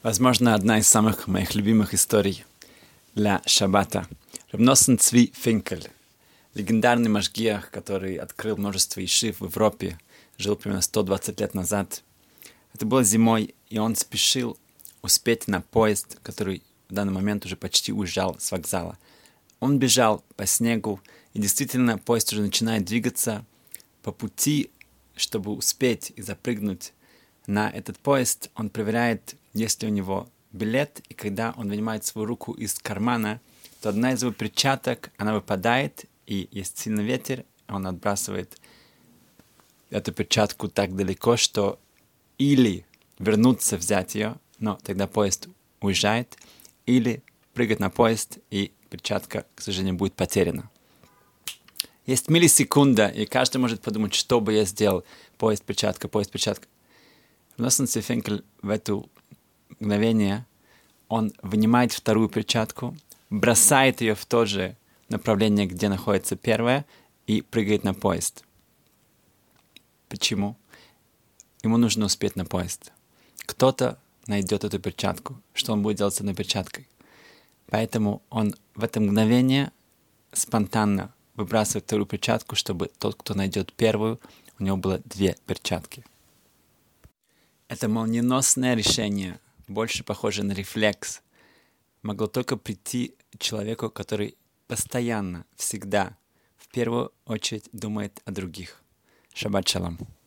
Возможно, одна из самых моих любимых историй для шаббата. Рав Носон Цви Финкель, легендарный машгиах, который открыл множество ешив в Европе, жил примерно 120 лет назад. Это было зимой, и он спешил успеть на поезд, который в данный момент уже почти уезжал с вокзала. Он бежал по снегу, и действительно поезд уже начинает двигаться. По пути, чтобы успеть и запрыгнуть на этот поезд, он проверяет, есть ли у него билет, и когда он вынимает свою руку из кармана, то одна из его перчаток, она выпадает, и есть сильный ветер, он отбрасывает эту перчатку так далеко, что или вернуться взять ее, но тогда поезд уезжает, или прыгать на поезд, и перчатка, к сожалению, будет потеряна. Есть миллисекунда, и каждый может подумать, что бы я сделал. Поезд, перчатка, поезд, перчатка. Рав Носон Цви Финкель в это мгновение он вынимает вторую перчатку, бросает ее в то же направление, где находится первая, и прыгает на поезд. Почему? Ему нужно успеть на поезд. Кто-то найдет эту перчатку. Что он будет делать с одной перчаткой? Поэтому он в это мгновение спонтанно выбрасывает вторую перчатку, чтобы тот, кто найдет первую, у него было две перчатки. Это молниеносное решение, больше похоже на рефлекс, могло только прийти человеку, который постоянно, всегда, в первую очередь думает о других. Шаббат шалом.